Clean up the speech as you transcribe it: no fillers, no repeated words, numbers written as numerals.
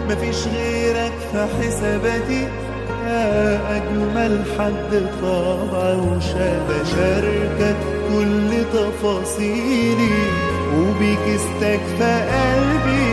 مفيش غيرك في حساباتي، يا أجمل حد طبع بشاركك كل تفاصيلي، وبيك استكفى قلبي